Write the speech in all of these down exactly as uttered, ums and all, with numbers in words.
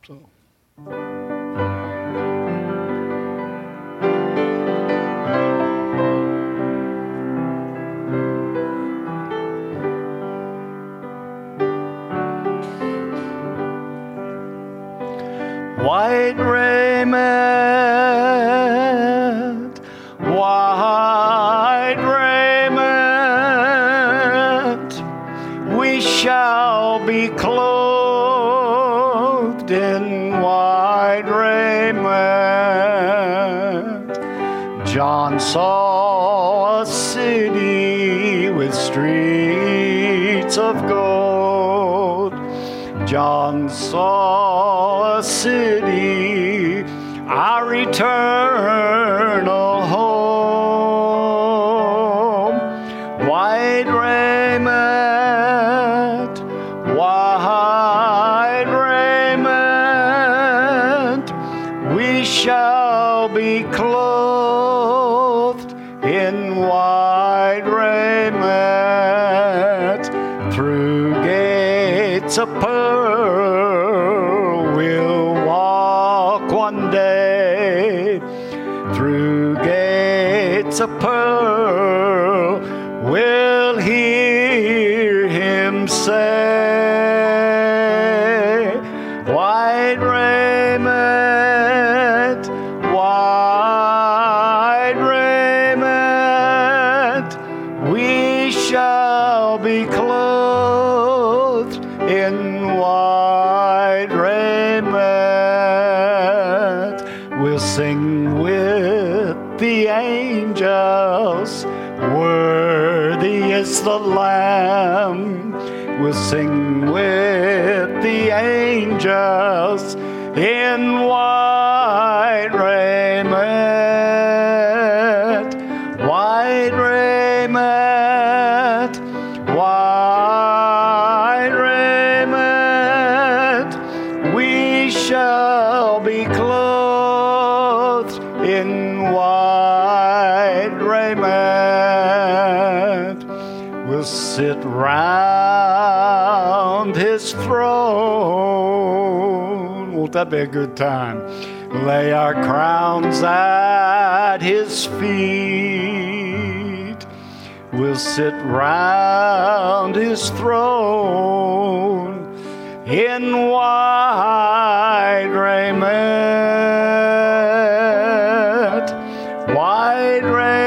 So. White raiment, white raiment, we shall be clothed in white raiment. John saw a city with streets of gold. John saw a city, our eternal home. White raiment, white raiment, we shall be clothed in white raiment. Through gates of pearl we'll walk one day. Through gates of pearl we'll hear him say, white raiment, white raiment, we shall be clothed in white raiment. We'll sing with the angels, worthy is the Lamb. We'll sing with the angels in white raiment, white raiment, white raiment, we shall be clothed in white raiment. We'll sit round his throne. Won't that be a good time? Lay our crowns at his feet. We'll sit round his throne in white raiment, white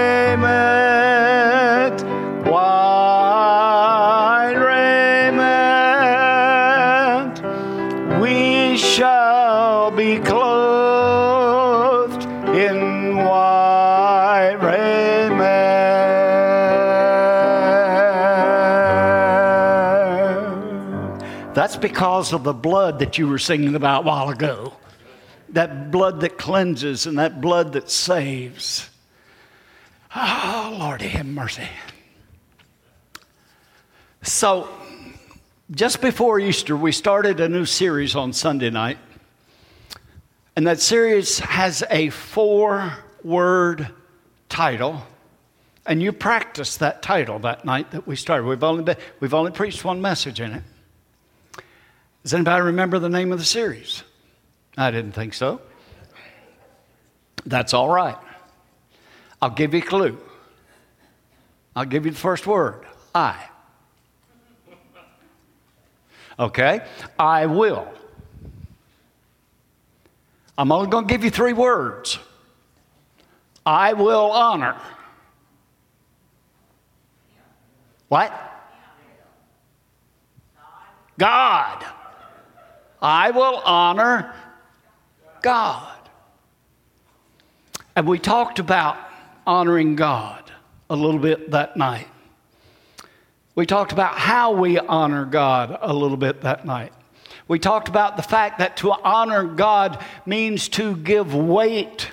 raiment, white raiment, we shall be clothed in white raiment. That's because of the blood that you were singing about a while ago. That blood that cleanses and that blood that saves. Oh, Lord, have mercy. So, just before Easter, we started a new series on Sunday night. And that series has a four-word title. And you practiced that title that night that we started. We've only been, we've only preached one message in it. Does anybody remember the name of the series? I didn't think so. That's all right. I'll give you a clue. I'll give you the first word. I. Okay? I will. I'm only going to give you three words. I will honor. What? God. I will honor God. And we talked about honoring God a little bit that night. We talked about how we honor God a little bit that night. We talked about the fact that to honor God means to give weight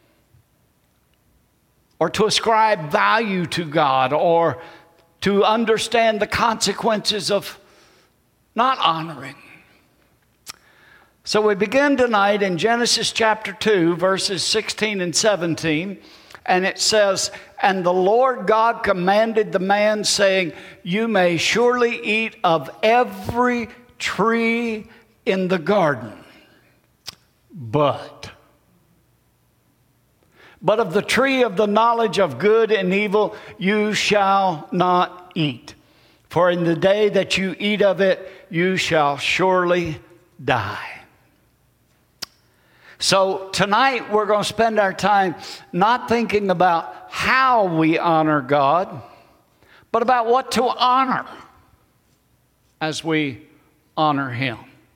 or to ascribe value to God or to understand the consequences of not honoring. So we begin tonight in Genesis chapter two, verses sixteen and seventeen, and it says, "And the Lord God commanded the man, saying, You may surely eat of every tree in the garden." but. But of the tree of the knowledge of good and evil you shall not eat. For in the day that you eat of it, you shall surely die. So tonight we're going to spend our time not thinking about how we honor God, but about what to honor as we honor Him.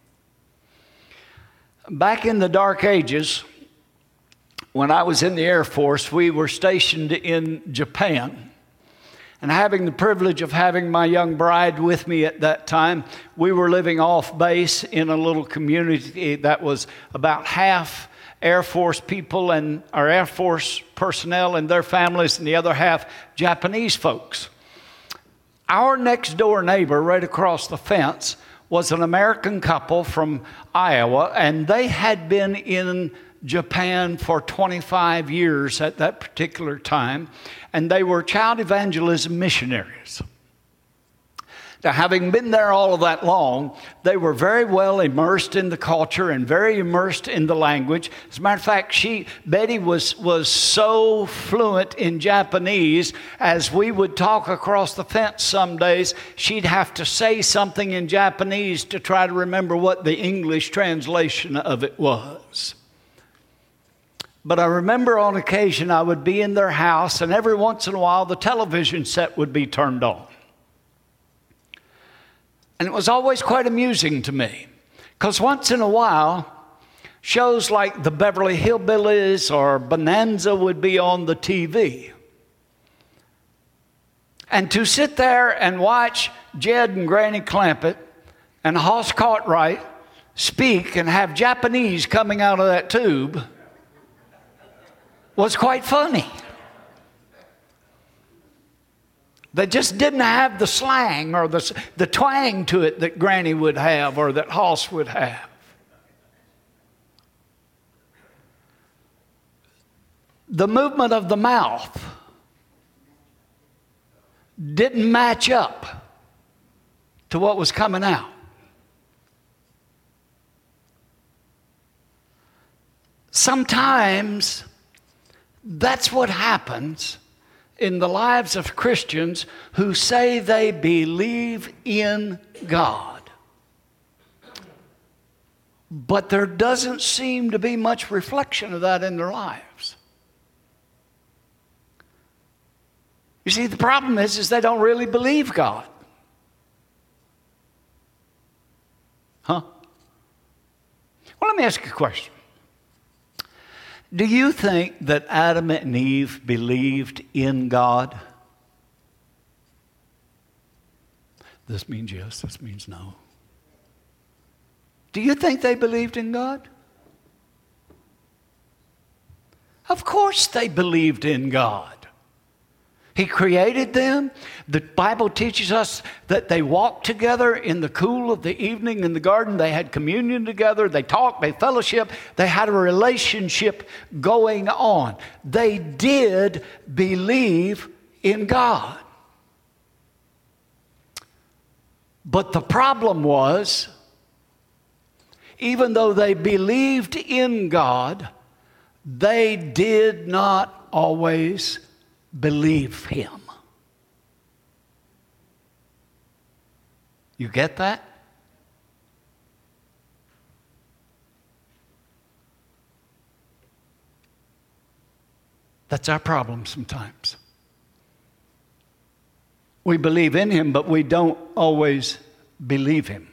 Back in the dark ages, when I was in the Air Force, we were stationed in Japan. And having the privilege of having my young bride with me at that time, we were living off base in a little community that was about half Air Force people and our Air Force personnel and their families, and the other half Japanese folks. Our next door neighbor right across the fence was an American couple from Iowa, and they had been in Japan for twenty-five years at that particular time, and they were child evangelism missionaries. Now, having been there all of that long, they were very well immersed in the culture and very immersed in the language. As a matter of fact, she, Betty was, was so fluent in Japanese, as we would talk across the fence some days, she'd have to say something in Japanese to try to remember what the English translation of it was. But I remember on occasion I would be in their house, and every once in a while the television set would be turned on. And it was always quite amusing to me, because once in a while, shows like the Beverly Hillbillies or Bonanza would be on the T V. And to sit there and watch Jed and Granny Clampett and Hoss Cartwright speak and have Japanese coming out of that tube was quite funny. They just didn't have the slang or the, the twang to it that Granny would have or that Hoss would have. The movement of the mouth didn't match up to what was coming out. Sometimes that's what happens in the lives of Christians who say they believe in God. But there doesn't seem to be much reflection of that in their lives. You see, the problem is, is they don't really believe God. Huh? Well, let me ask you a question. Do you think that Adam and Eve believed in God? This means yes, this means no. Do you think they believed in God? Of course they believed in God. He created them. The Bible teaches us that they walked together in the cool of the evening in the garden. They had communion together. They talked. They fellowshiped. They had a relationship going on. They did believe in God. But the problem was, even though they believed in God, they did not always believe Him. You get that? That's our problem sometimes. We believe in Him, but we don't always believe Him.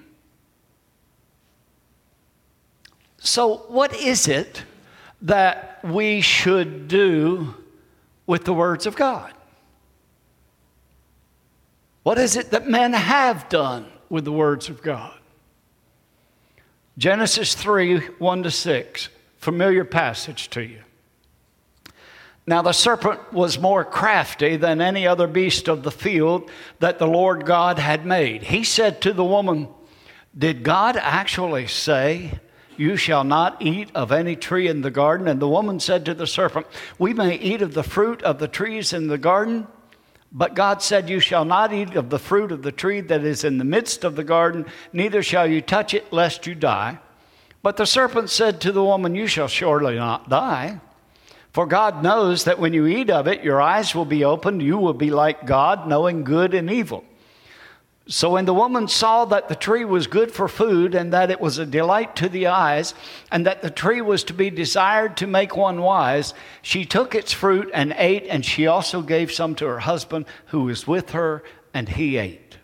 So, what is it that we should do with the words of God? What is it that men have done with the words of God? Genesis three, one to six, familiar passage to you. Now the serpent was more crafty than any other beast of the field that the Lord God had made. He said to the woman, "Did God actually say, 'You shall not eat of any tree in the garden'?" And the woman said to the serpent, "We may eat of the fruit of the trees in the garden, but God said, 'You shall not eat of the fruit of the tree that is in the midst of the garden, neither shall you touch it, lest you die.' But the serpent said to the woman, you shall surely not die. For God knows that when you eat of it, your eyes will be opened. You will be like God, knowing good and evil. So when the woman saw that the tree was good for food, and that it was a delight to the eyes, and that the tree was to be desired to make one wise, she took its fruit and ate, and she also gave some to her husband who was with her, and he ate.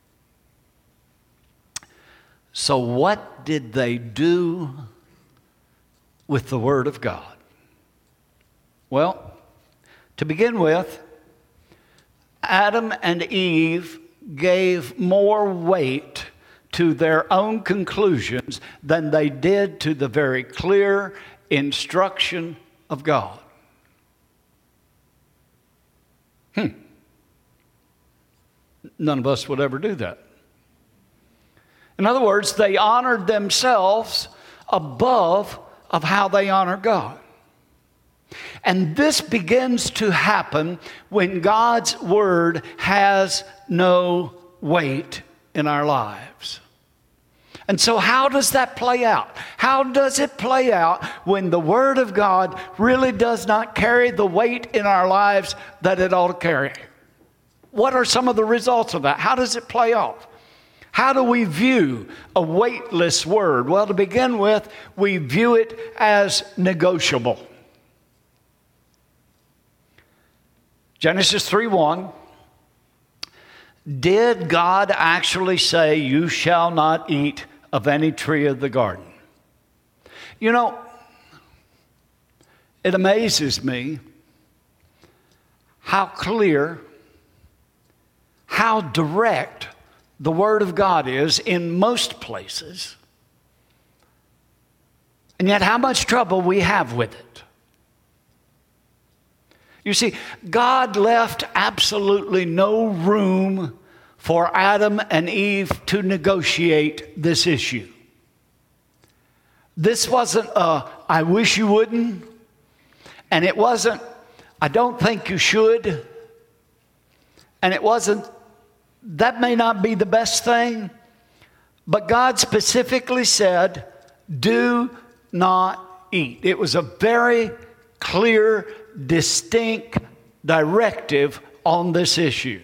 So what did they do with the Word of God? Well, to begin with, Adam and Eve gave more weight to their own conclusions than they did to the very clear instruction of God. Hmm. None of us would ever do that. In other words, they honored themselves above of how they honor God. And this begins to happen when God's Word has no weight in our lives. And so how does that play out? How does it play out when the Word of God really does not carry the weight in our lives that it ought to carry? What are some of the results of that? How does it play out? How do we view a weightless word? Well, to begin with, we view it as negotiable. Genesis three one, did God actually say, you shall not eat of any tree of the garden? You know, it amazes me how clear, how direct the Word of God is in most places, and yet how much trouble we have with it. You see, God left absolutely no room for Adam and Eve to negotiate this issue. This wasn't a, I wish you wouldn't, and it wasn't, I don't think you should, and it wasn't, that may not be the best thing, but God specifically said, do not eat. It was a very clear, distinct directive on this issue.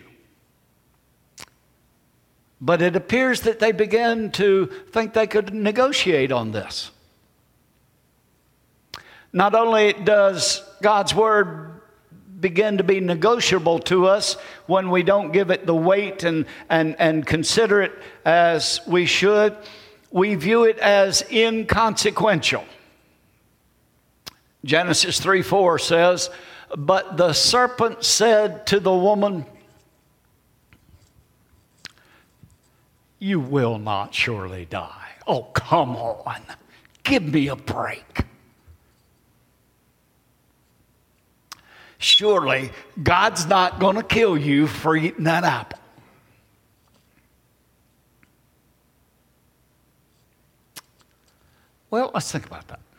But it appears that they began to think they could negotiate on this. Not only does God's Word begin to be negotiable to us when we don't give it the weight and, and, and consider it as we should, we view it as inconsequential. Genesis three four says, but the serpent said to the woman, you will not surely die. Oh, come on. Give me a break. Surely God's not going to kill you for eating that apple. Well, let's think about that.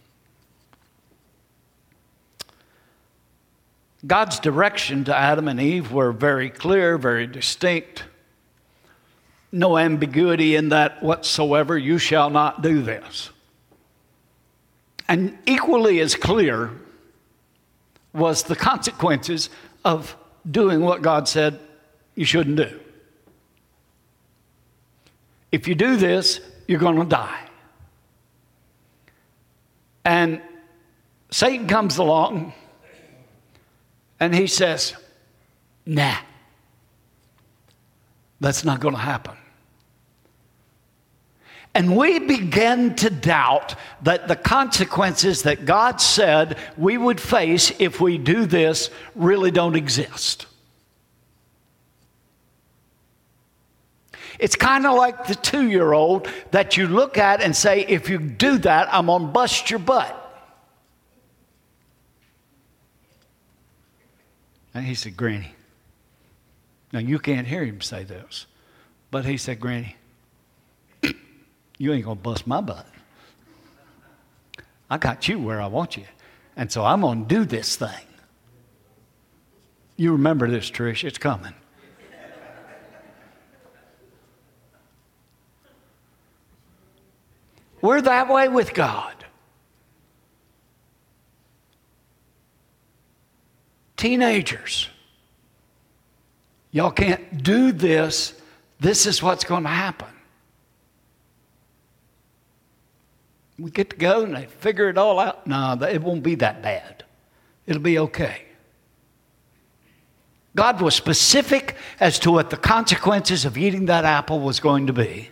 God's direction to Adam and Eve were very clear, very distinct. No ambiguity in that whatsoever. You shall not do this. And equally as clear was the consequences of doing what God said you shouldn't do. If you do this, you're going to die. And Satan comes along and he says, nah, that's not going to happen. And we begin to doubt that the consequences that God said we would face if we do this really don't exist. It's kind of like the two-year-old that you look at and say, if you do that, I'm going to bust your butt. And he said, Granny. Now, you can't hear him say this, but he said, Granny, you ain't going to bust my butt. I got you where I want you, and so I'm going to do this thing. You remember this, Trish. It's coming. We're that way with God. Teenagers, y'all can't do this. This is what's going to happen. We get to go and they figure it all out. No, it won't be that bad. It'll be okay. God was specific as to what the consequences of eating that apple was going to be.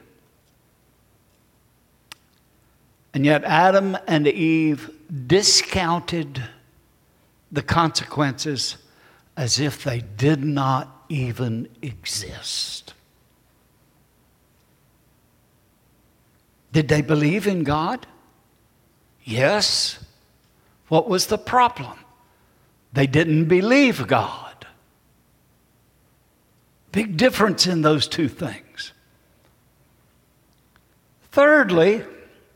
And yet Adam and Eve discounted the consequences as if they did not even exist. Did they believe in God? Yes. What was the problem? They didn't believe God. Big difference in those two things. Thirdly,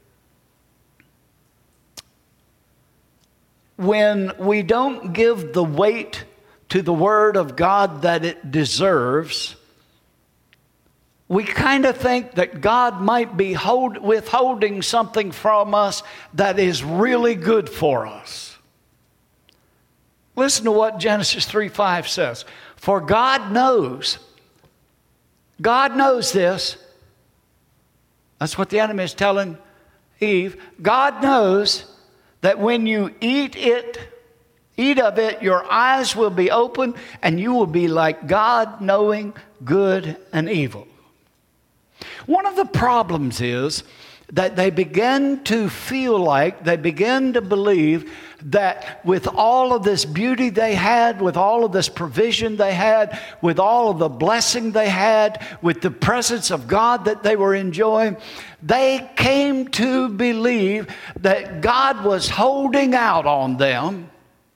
when we don't give the weight to the Word of God that it deserves, we kind of think that God might be hold, withholding something from us that is really good for us. Listen to what Genesis three five says. For God knows, God knows this. That's what the enemy is telling Eve. God knows that when you eat it, eat of it, your eyes will be open and you will be like God, knowing good and evil. One of the problems is that they begin to feel like, they begin to believe that with all of this beauty they had, with all of this provision they had, with all of the blessing they had, with the presence of God that they were enjoying, they came to believe that God was holding out on them.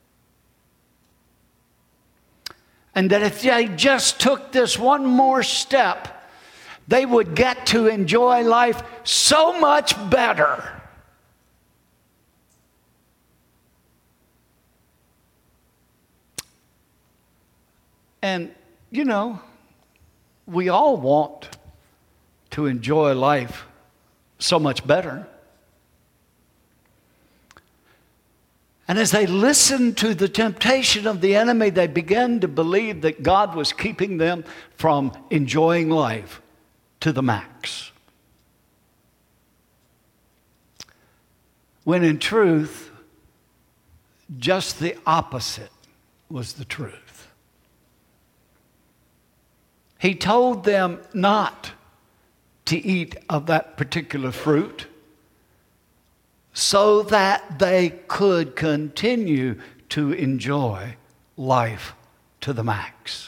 And that if they just took this one more step, they would get to enjoy life so much better. And, you know, we all want to enjoy life so much better. And as they listened to the temptation of the enemy, they began to believe that God was keeping them from enjoying life to the max. When in truth, just the opposite was the truth. He told them not to eat of that particular fruit so that they could continue to enjoy life to the max.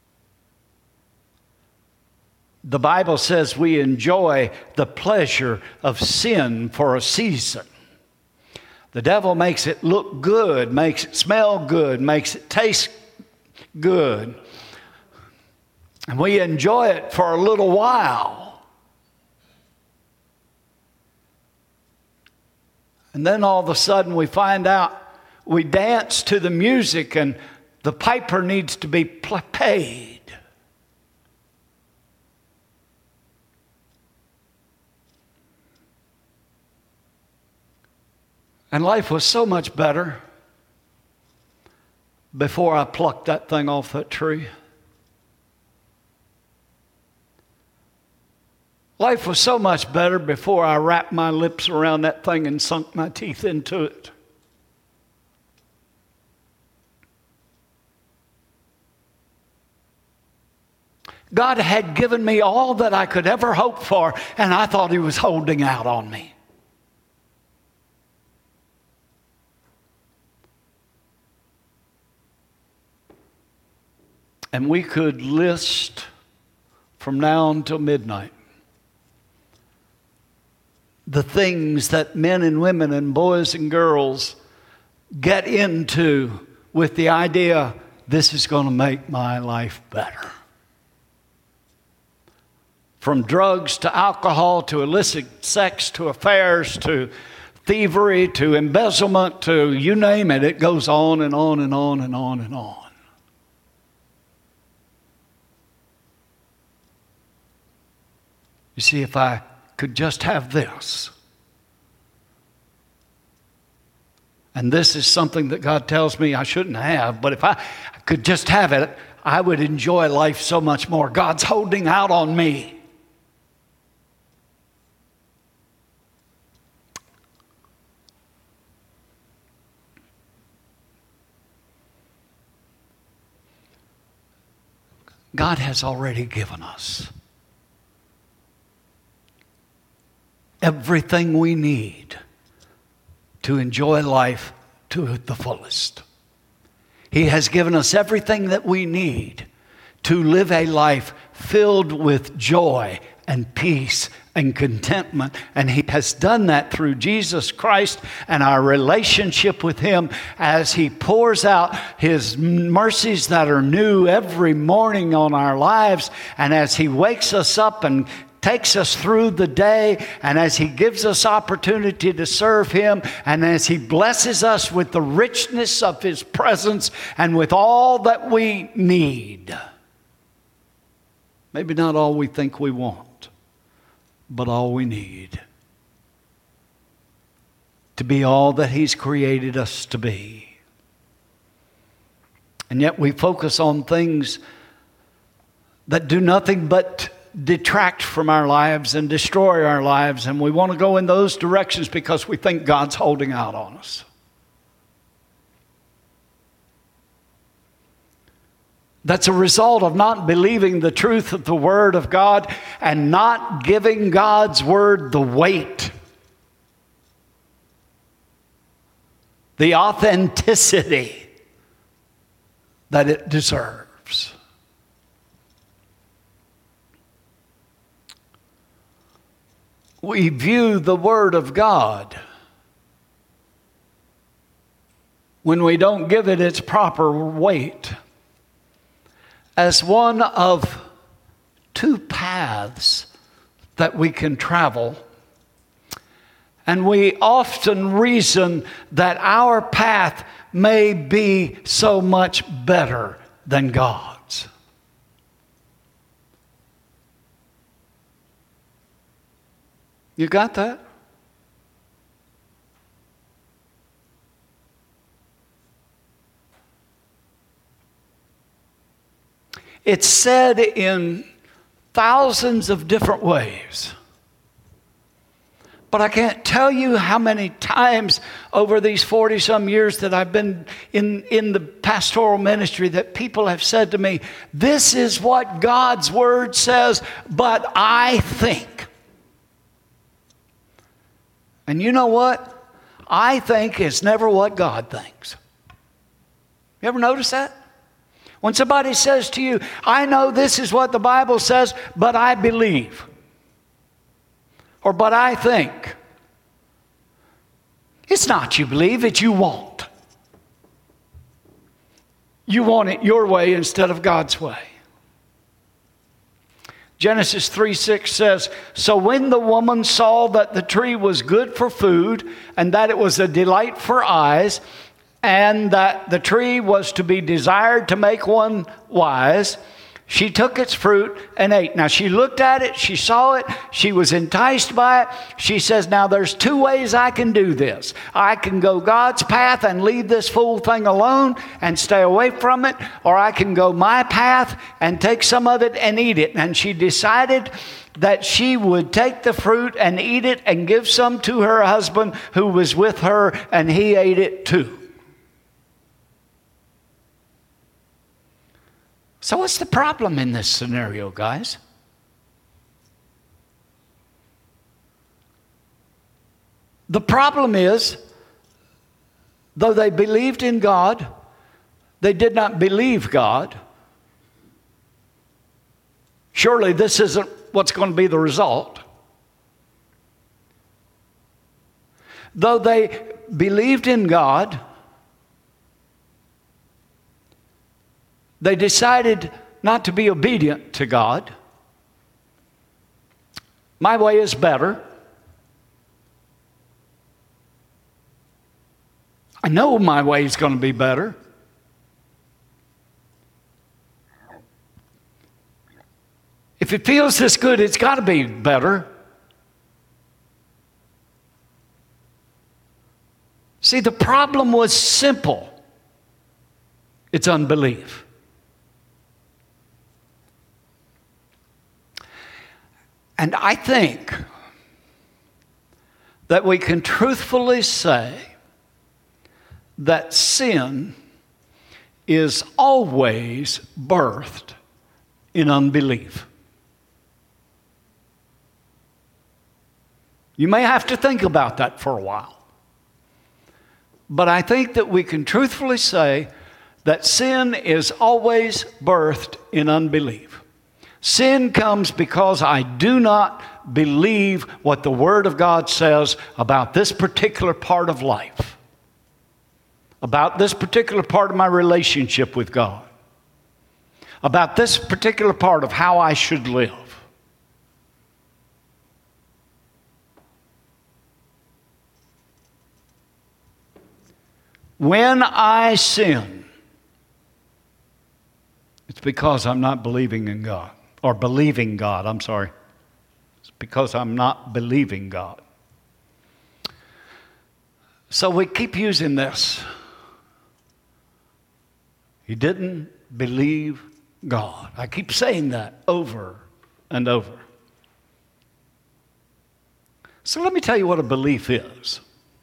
The Bible says we enjoy the pleasure of sin for a season. The devil makes it look good, makes it smell good, makes it taste good. And we enjoy it for a little while. And then all of a sudden we find out we dance to the music and the piper needs to be paid. And life was so much better before I plucked that thing off that tree. Life was so much better before I wrapped my lips around that thing and sunk my teeth into it. God had given me all that I could ever hope for, and I thought He was holding out on me. And we could list from now until midnight the things that men and women and boys and girls get into with the idea, this is going to make my life better. From drugs to alcohol to illicit sex to affairs to thievery to embezzlement to you name it, it goes on and on and on and on and on. You see, if I could just have this, And this is something that God tells me I shouldn't have, but if I could just have it, I would enjoy life so much more. God's holding out on me. God has already given us everything we need to enjoy life to the fullest. He has given us everything that we need to live a life filled with joy and peace and contentment. And He has done that through Jesus Christ and our relationship with Him as He pours out His mercies that are new every morning on our lives, and as He wakes us up and takes us through the day, and as He gives us opportunity to serve Him, and as He blesses us with the richness of His presence and with all that we need. Maybe not all we think we want, but all we need to be all that He's created us to be. And yet we focus on things that do nothing but detract from our lives and destroy our lives, and we want to go in those directions because we think God's holding out on us. That's a result of not believing the truth of the Word of God and not giving God's Word the weight, the authenticity that it deserves. We view the Word of God, when we don't give it its proper weight, as one of two paths that we can travel. And we often reason that our path may be so much better than God's. You got that? It's said in thousands of different ways. But I can't tell you how many times over these forty-some years that I've been in, in the pastoral ministry that people have said to me, this is what God's Word says, but I think. And you know what? I think is never what God thinks. You ever notice that? When somebody says to you, I know this is what the Bible says, but I believe. Or, but I think. It's not you believe, it's you want. You want it your way instead of God's way. Genesis three six says, so when the woman saw that the tree was good for food, and that it was a delight for eyes, and that the tree was to be desired to make one wise, she took its fruit and ate. Now she looked at it, she saw it, she was enticed by it. She says, now there's two ways I can do this. I can go God's path and leave this fool thing alone and stay away from it, or I can go my path and take some of it and eat it. And she decided that she would take the fruit and eat it and give some to her husband who was with her, and he ate it too. So what's the problem in this scenario, guys? The problem is, though they believed in God, they did not believe God. Surely this isn't what's going to be the result. Though they believed in God, they decided not to be obedient to God. My way is better. I know my way is going to be better. If it feels this good, it's got to be better. See, the problem was simple. It's unbelief. And I think that we can truthfully say that sin is always birthed in unbelief. You may have to think about that for a while. But I think that we can truthfully say that sin is always birthed in unbelief. Sin comes because I do not believe what the Word of God says about this particular part of life, about this particular part of my relationship with God, about this particular part of how I should live. When I sin, it's because I'm not believing in God, or believing God, I'm sorry. It's because I'm not believing God. So we keep using this. He didn't believe God. I keep saying that over and over. So let me tell you what a belief is.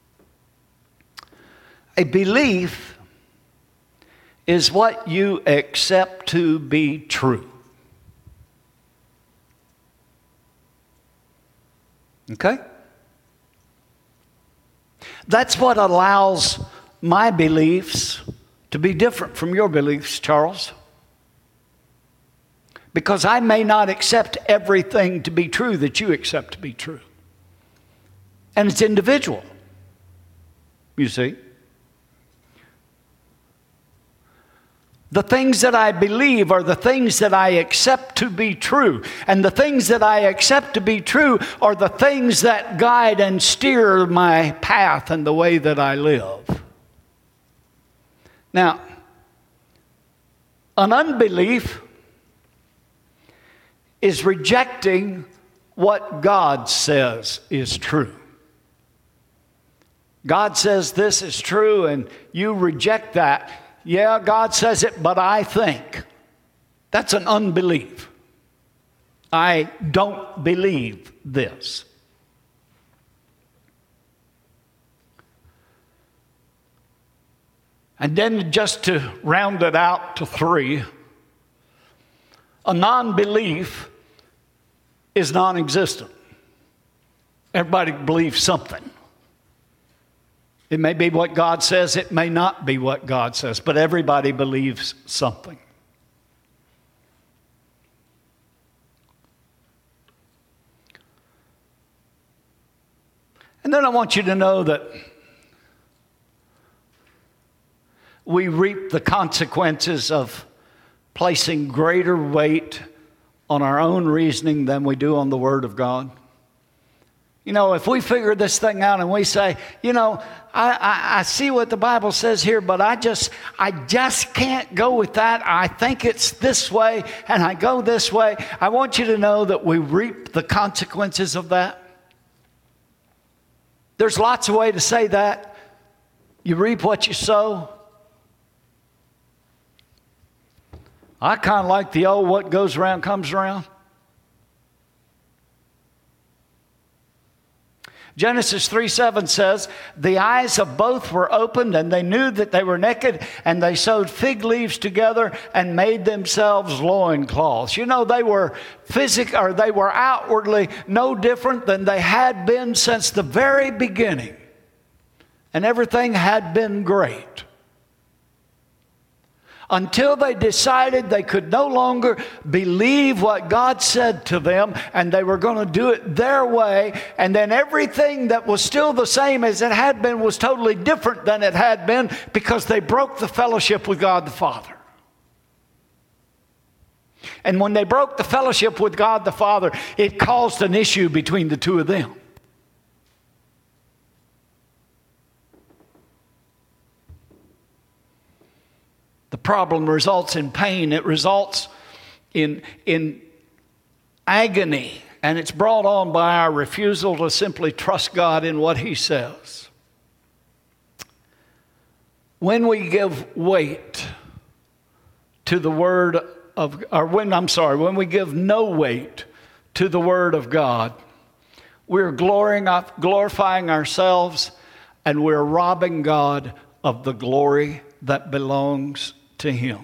A belief is what you accept to be true. Okay? That's what allows my beliefs to be different from your beliefs, Charles. Because I may not accept everything to be true that you accept to be true. And it's individual, you see. The things that I believe are the things that I accept to be true. And the things that I accept to be true are the things that guide and steer my path and the way that I live. Now, an unbelief is rejecting what God says is true. God says this is true and you reject that. Yeah, God says it, but I think. That's an unbelief. I don't believe this. And then just to round it out to three, a non-belief is non-existent. Everybody believes something. It may be what God says, it may not be what God says, but everybody believes something. And then I want you to know that we reap the consequences of placing greater weight on our own reasoning than we do on the Word of God. You know, if we figure this thing out and we say, you know, I, I, I see what the Bible says here, but I just, I just can't go with that. I think it's this way, and I go this way. I want you to know that we reap the consequences of that. There's lots of ways to say that. You reap what you sow. I kind of like the old what goes around comes around. Genesis three seven says, the eyes of both were opened, and they knew that they were naked, and they sewed fig leaves together and made themselves loincloths. You know, they were physic, or they were outwardly no different than they had been since the very beginning. And everything had been great. Until they decided they could no longer believe what God said to them, and they were going to do it their way, and then everything that was still the same as it had been was totally different than it had been, because they broke the fellowship with God the Father. And when they broke the fellowship with God the Father, it caused an issue between the two of them. The problem results in pain. It results in, in agony. And it's brought on by our refusal to simply trust God in what He says. When we give weight to the Word of, or when, I'm sorry, when we give no weight to the Word of God, we're glorifying ourselves and we're robbing God of the glory that belongs to Him.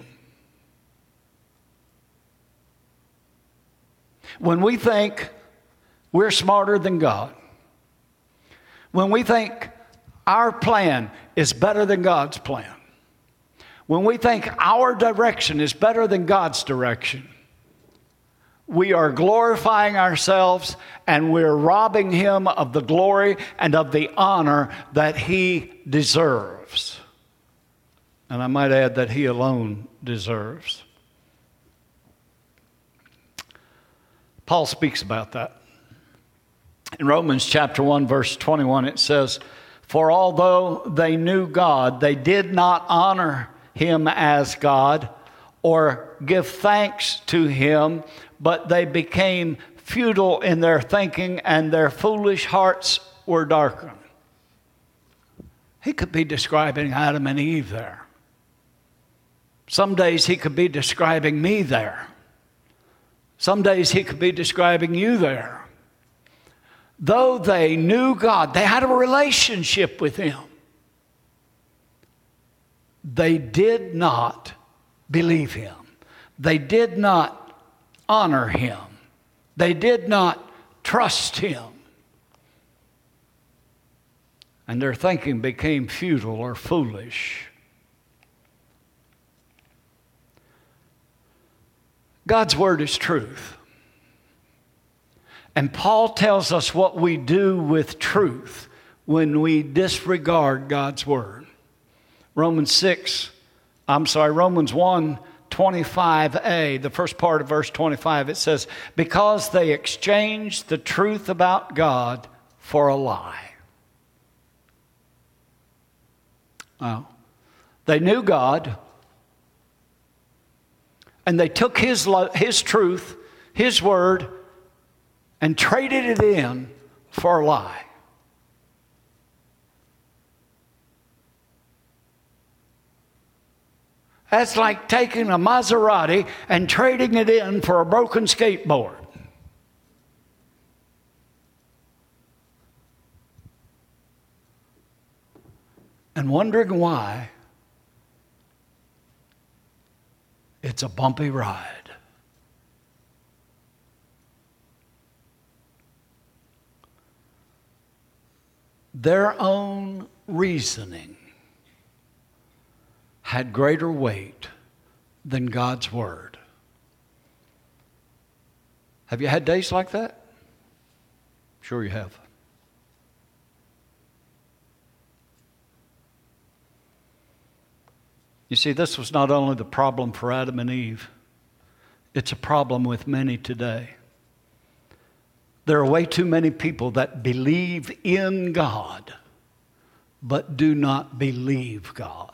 When we think we're smarter than God, when we think our plan is better than God's plan, when we think our direction is better than God's direction, we are glorifying ourselves and we're robbing Him of the glory and of the honor that He deserves. And I might add that He alone deserves. Paul speaks about that. In Romans chapter one, verse twenty-one, it says, "For although they knew God, they did not honor Him as God or give thanks to Him, but they became futile in their thinking and their foolish hearts were darkened." He could be describing Adam and Eve there. Some days he could be describing me there. Some days he could be describing you there. Though they knew God, they had a relationship with Him, they did not believe Him. They did not honor Him. They did not trust Him. And their thinking became futile or foolish. God's Word is truth. And Paul tells us what we do with truth when we disregard God's Word. Romans six, I'm sorry, Romans one, twenty-five a, the first part of verse twenty-five, it says, "Because they exchanged the truth about God for a lie." Well, they knew God, and they took His, lo- His truth, His Word, and traded it in for a lie. That's like taking a Maserati and trading it in for a broken skateboard. And wondering why it's a bumpy ride. Their own reasoning had greater weight than God's Word. Have you had days like that? Sure you have. You see, this was not only the problem for Adam and Eve, it's a problem with many today. There are way too many people that believe in God, but do not believe God.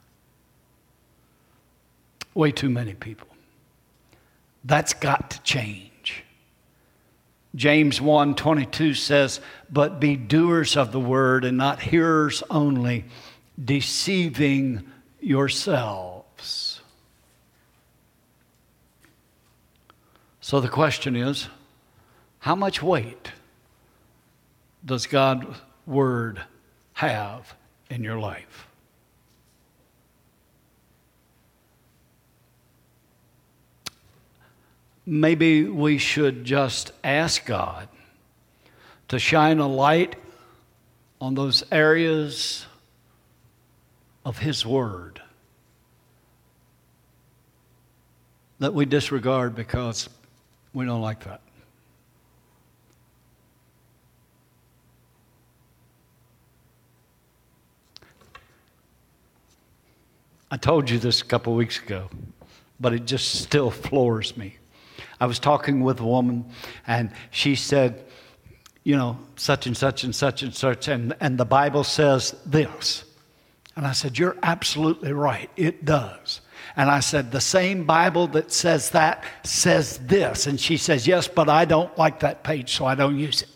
Way too many people. That's got to change. James one twenty-two says, "But be doers of the word and not hearers only, deceiving yourselves." So the question is, how much weight does God's Word have in your life? Maybe we should just ask God to shine a light on those areas of His Word that we disregard because we don't like that. I told you this a couple of weeks ago, but it just still floors me. I was talking with a woman, and she said, you know, such and such and such and such, and, and the Bible says this. And I said, you're absolutely right. It does. And I said, the same Bible that says that says this. And she says, yes, but I don't like that page, so I don't use it.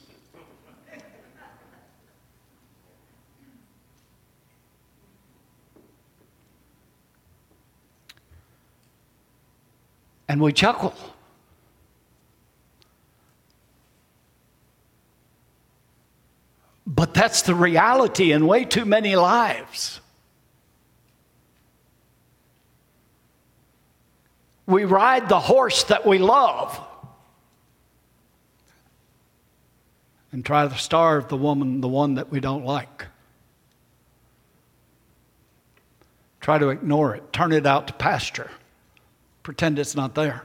And we chuckle. But that's the reality in way too many lives. We ride the horse that we love and try to starve the woman, the one that we don't like. Try to ignore it, turn it out to pasture, pretend it's not there.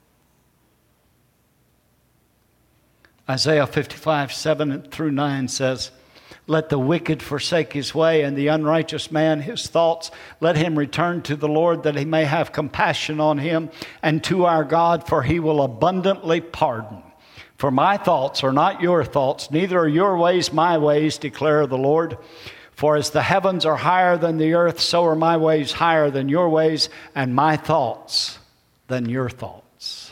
Isaiah fifty-five, seven through nine says, let the wicked forsake his way, and the unrighteous man his thoughts. Let him return to the Lord, that he may have compassion on him, and to our God, for he will abundantly pardon. For my thoughts are not your thoughts, neither are your ways my ways, declare the Lord. For as the heavens are higher than the earth, so are my ways higher than your ways, and my thoughts than your thoughts.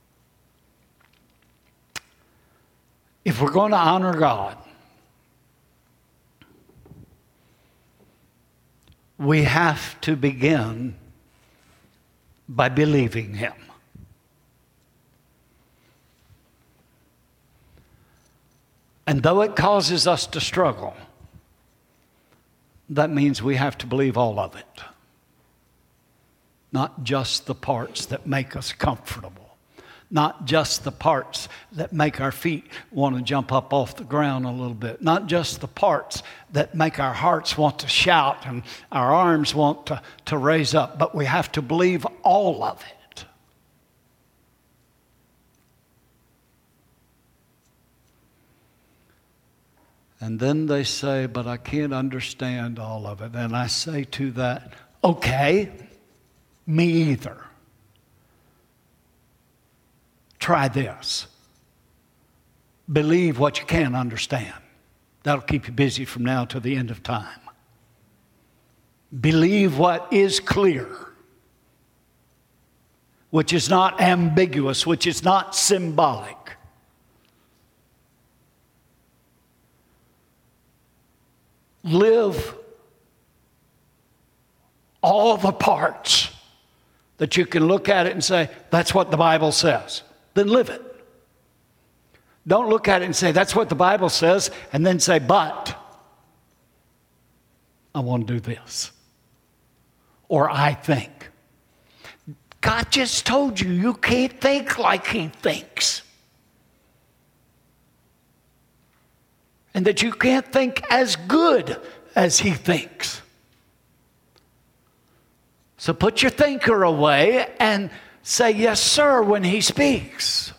If we're going to honor God, we have to begin by believing Him. And though it causes us to struggle, that means we have to believe all of it, not just the parts that make us comfortable. Not just the parts that make our feet want to jump up off the ground a little bit. Not just the parts that make our hearts want to shout and our arms want to, to raise up. But we have to believe all of it. And then they say, but I can't understand all of it. And I say to that, okay, me either. Try this. Believe what you can understand. That'll keep you busy from now to the end of time. Believe what is clear, which is not ambiguous, which is not symbolic. Live all the parts that you can look at it and say, that's what the Bible says. Then live it. Don't look at it and say, that's what the Bible says, and then say, but I want to do this. Or I think. God just told you, you can't think like He thinks. And that you can't think as good as He thinks. So put your thinker away and say yes, sir, when He speaks.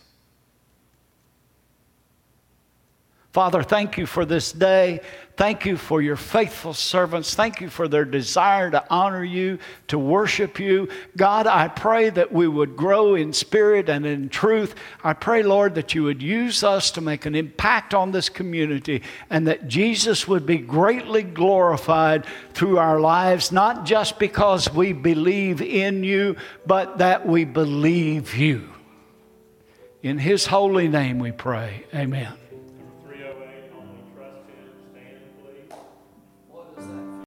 Father, thank you for this day. Thank you for your faithful servants. Thank you for their desire to honor you, to worship you. God, I pray that we would grow in spirit and in truth. I pray, Lord, that you would use us to make an impact on this community, and that Jesus would be greatly glorified through our lives, not just because we believe in you, but that we believe you. In His holy name we pray. Amen.